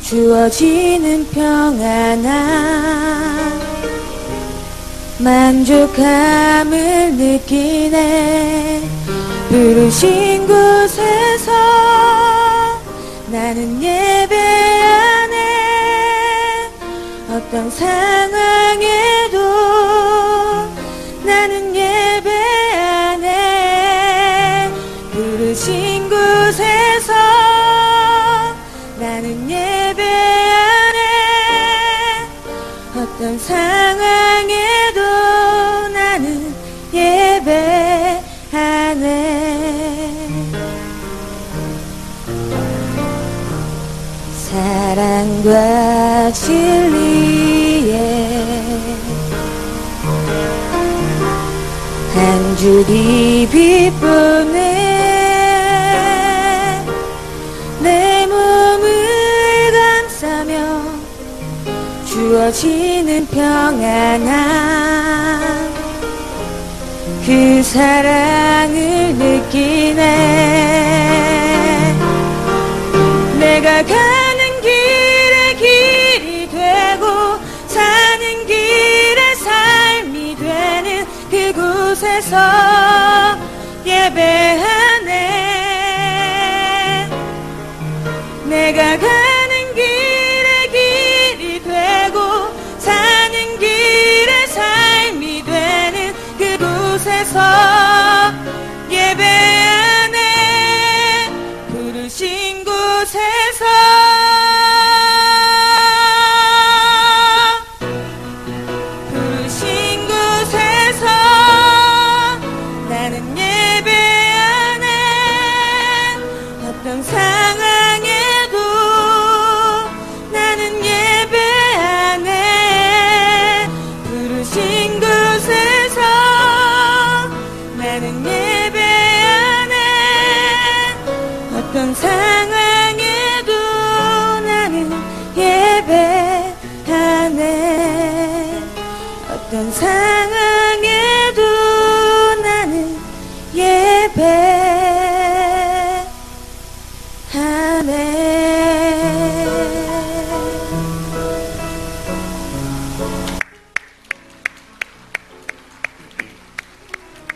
주어지는 평안함 만족함을 느끼네. 부르신 곳에서 나는 예배하네. 어떤 상황에도 나는 예배하네. 부르신 곳에서 나는 예배하네. 어떤 상황에도 나는 예배하네. 사랑과 진리에 한 줄이 빛보네. 내 몸을 감싸며 주어지는 평안함 그 사랑을 느끼네. 내가 가는 길에 길이 되고 사는 길에 삶이 되는 그곳에서 예배하네.